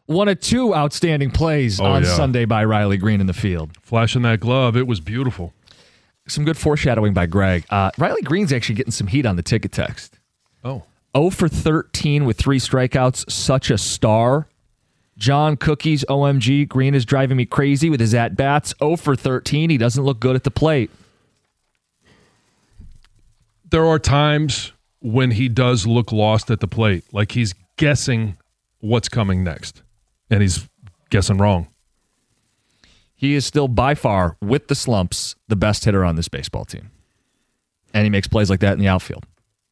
One of two outstanding plays on Sunday by Riley Green in the field. Flashing that glove, it was beautiful. Some good foreshadowing by Greg. Riley Green's actually getting some heat on the ticket text. Oh. 0 for 13 with 3 strikeouts. Such a star. John Cookies, OMG. Green is driving me crazy with his at-bats. 0 for 13. He doesn't look good at the plate. There are times when he does look lost at the plate. Like he's guessing what's coming next. And he's guessing wrong. He is still by far, with the slumps, the best hitter on this baseball team. And he makes plays like that in the outfield.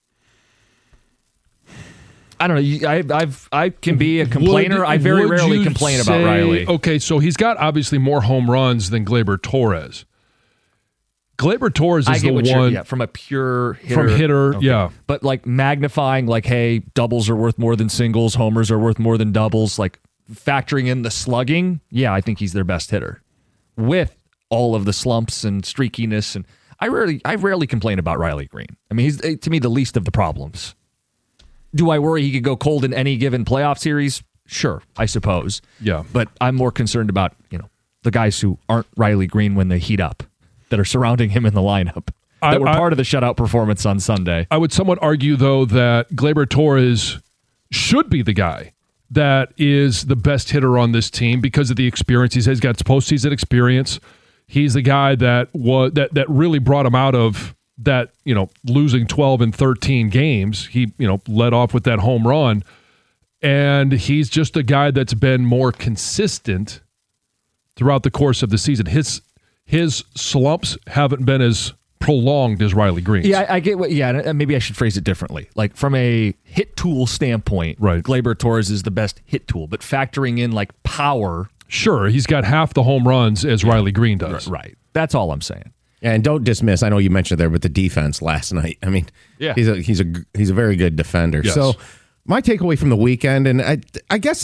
I don't know. I can be a complainer. I very rarely complain about Riley. Okay, so he's got obviously more home runs than Gleyber Torres. Gleyber Torres is the one from a pure hitter. From hitter, okay. yeah. But like magnifying, like, hey, doubles are worth more than singles, homers are worth more than doubles, like factoring in the slugging, yeah, I think he's their best hitter. With all of the slumps and streakiness, and I rarely complain about Riley Green. I mean, he's, to me, the least of the problems. Do I worry he could go cold in any given playoff series? Sure, I suppose. Yeah. But I'm more concerned about, the guys who aren't Riley Green when they heat up, that are surrounding him in the lineup, that were part of the shutout performance on Sunday. I would somewhat argue, though, that Gleyber Torres should be the guy that is the best hitter on this team because of the experience he's got postseason experience. He's the guy that really brought him out of that, losing 12 and 13 games. He, led off with that home run. And he's just a guy that's been more consistent throughout the course of the season. His slumps haven't been as prolonged as Riley Green's. Yeah, I get what. Yeah, maybe I should phrase it differently. Like from a hit tool standpoint, right? Gleyber Torres is the best hit tool, but factoring in like power, sure, he's got half the home runs as Riley Green does. Right. That's all I'm saying. And don't dismiss. I know you mentioned there, but the defense last night. I mean, he's a very good defender. Yes. So my takeaway from the weekend, and I guess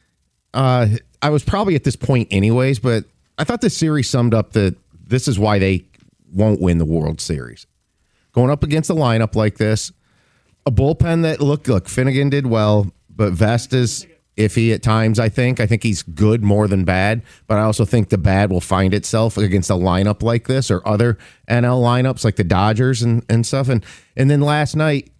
I was probably at this point anyways, but I thought this series summed up that this is why they won't win the World Series. Going up against a lineup like this, a bullpen that look, Finnegan did well, but Vest is iffy at times, I think. I think he's good more than bad, but I also think the bad will find itself against a lineup like this or other NL lineups like the Dodgers and stuff. And then last night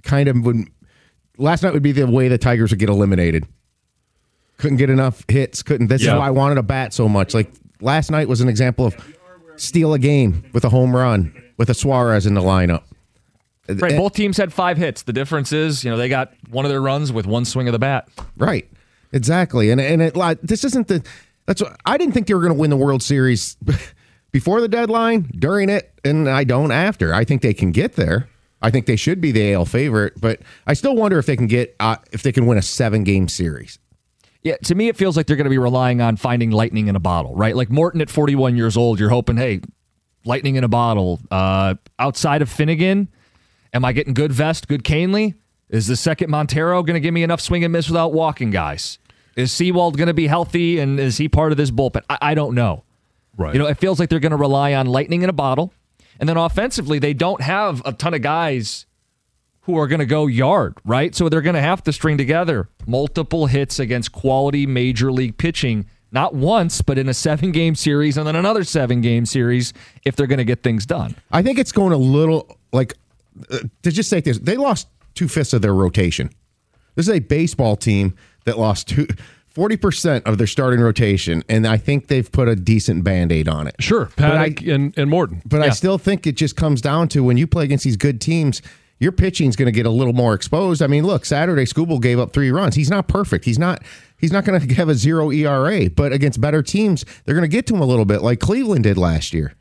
would be the way the Tigers would get eliminated. Couldn't get enough hits. This is why I wanted a bat so much. Like last night was an example of steal a game with a home run with a Suarez in the lineup. Right, both teams had 5 hits. The difference is, they got one of their runs with one swing of the bat. Right, exactly. And this isn't that's what I didn't think they were going to win the World Series before the deadline, during it, and I don't after. I think they can get there. I think they should be the AL favorite, but I still wonder if they can win a 7-game series. Yeah, to me, it feels like they're going to be relying on finding lightning in a bottle, right? Like Morton at 41 years old, you're hoping, hey, lightning in a bottle. Outside of Finnegan, am I getting good Vest, good Canely? Is the second Montero going to give me enough swing and miss without walking guys? Is Sewald going to be healthy, and is he part of this bullpen? I don't know. Right. It feels like they're going to rely on lightning in a bottle. And then offensively, they don't have a ton of guys who are going to go yard, right? So they're going to have to string together multiple hits against quality major league pitching, not once, but in a 7-game series and then another 7-game series if they're going to get things done. I think it's going a little, like, to just say this, they lost 2/5 of their rotation. This is a baseball team that lost 40% of their starting rotation, and I think they've put a decent Band-Aid on it. Sure, Paddock and Morton. But I still think it just comes down to when you play against these good teams, your pitching's going to get a little more exposed. I mean, look, Saturday, Skubal gave up 3 runs. He's not perfect. He's not going to have a 0 ERA, but against better teams, they're going to get to him a little bit like Cleveland did last year.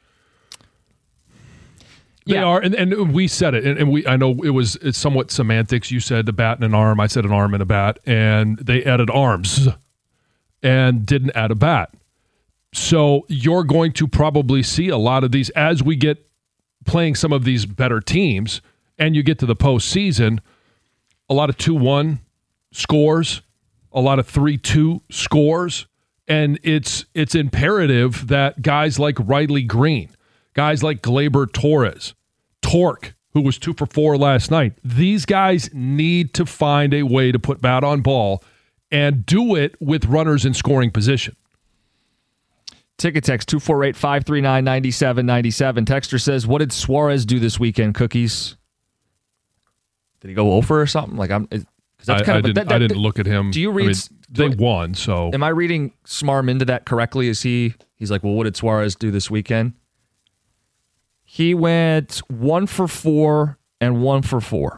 They are, and we said it, and I know it's somewhat semantics. You said a bat and an arm. I said an arm and a bat, and they added arms and didn't add a bat. So you're going to probably see a lot of these as we get playing some of these better teams, and you get to the postseason, a lot of 2-1 scores, a lot of 3-2 scores, and it's imperative that guys like Riley Green, guys like Gleyber Torres, Torque, who was 2 for 4 last night, these guys need to find a way to put bat on ball and do it with runners in scoring position. Ticket text 248-539-9797. Texter says, what did Suarez do this weekend, Cookies? Did he go over or something? Like I didn't look at him. Do you read? They won, so. Am I reading Smarm into that correctly? He's like, well, what did Suarez do this weekend? He went 1 for 4 and 1 for 4.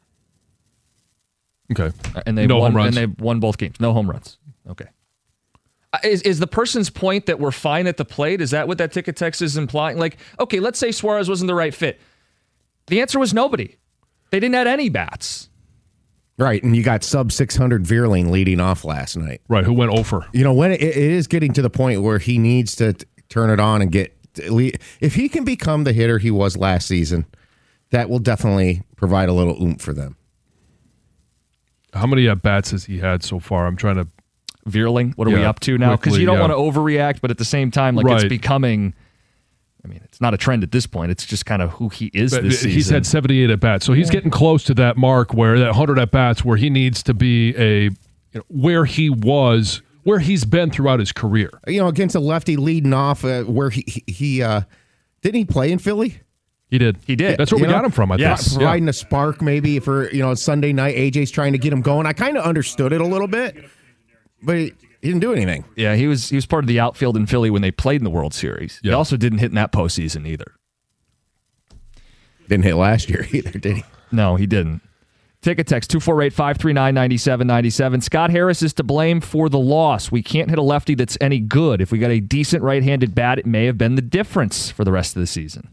Okay. And they no won. home runs. And they won both games. No home runs. Okay. Is the person's point that we're fine at the plate? Is that what that ticket text is implying? Like, okay, let's say Suarez wasn't the right fit. The answer was nobody. They didn't add any bats. Right, and you got sub 600 Vierling leading off last night. Right, who went over. You know, when it is getting to the point where he needs to turn it on and get. If he can become the hitter he was last season, that will definitely provide a little oomph for them. How many at-bats has he had so far? I'm trying to... Vierling, what are we up to now? Because you don't want to overreact, but at the same time, like it's becoming... I mean, it's not a trend at this point. It's just kind of who he is this season. He's had 78 at-bats, so he's getting close to that mark where that 100 at-bats where he needs to be where he was... where he's been throughout his career. You know, against a lefty leading off, where he didn't he play in Philly? He did. That's where we got him from, I think. Providing a spark maybe for, Sunday night. AJ's trying to get him going. I kind of understood it a little bit, but he didn't do anything. Yeah, he was part of the outfield in Philly when they played in the World Series. Yeah. He also didn't hit in that postseason either. Didn't hit last year either, did he? No, he didn't. Ticket text 248-539-9797. Scott Harris is to blame for the loss. We can't hit a lefty that's any good. If we got a decent right-handed bat, it may have been the difference for the rest of the season.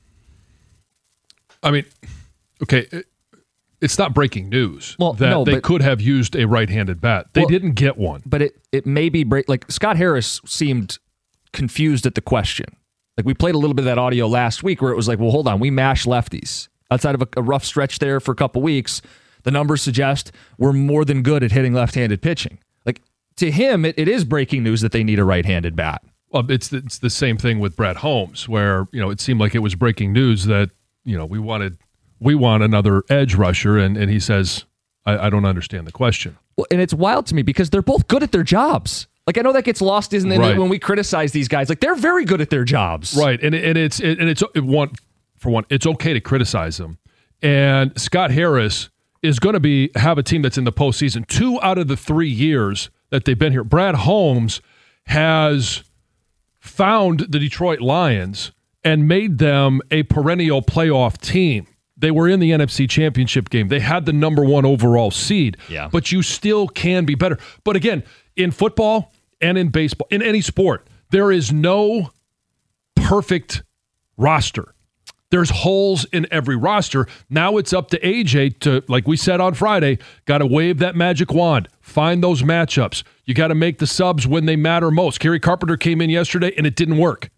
I mean, okay, it's not breaking news they could have used a right-handed bat. They didn't get one. But it may be like Scott Harris seemed confused at the question. Like we played a little bit of that audio last week where it was like, well, hold on, we mash lefties. Outside of a rough stretch there for a couple weeks, the numbers suggest we're more than good at hitting left-handed pitching. Like to him, it is breaking news that they need a right-handed bat. Well, it's the same thing with Brett Holmes, where it seemed like it was breaking news that we want another edge rusher, and he says, I don't understand the question. Well, and it's wild to me because they're both good at their jobs. Like I know that gets lost, isn't it? Right. When we criticize these guys, like they're very good at their jobs, right? And it's okay to criticize them. And Scott Harris is going to have a team that's in the postseason 2 out of the 3 years that they've been here. Brad Holmes has found the Detroit Lions and made them a perennial playoff team. They were in the NFC Championship game. They had the number 1 overall seed. Yeah. But you still can be better. But again, in football and in baseball, in any sport, there is no perfect roster. There's holes in every roster. Now it's up to AJ to, like we said on Friday, got to wave that magic wand, find those matchups. You got to make the subs when they matter most. Kerry Carpenter came in yesterday, and it didn't work.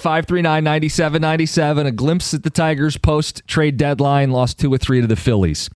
248-539-9797. A glimpse at the Tigers post-trade deadline. Lost 2 of 3 to the Phillies.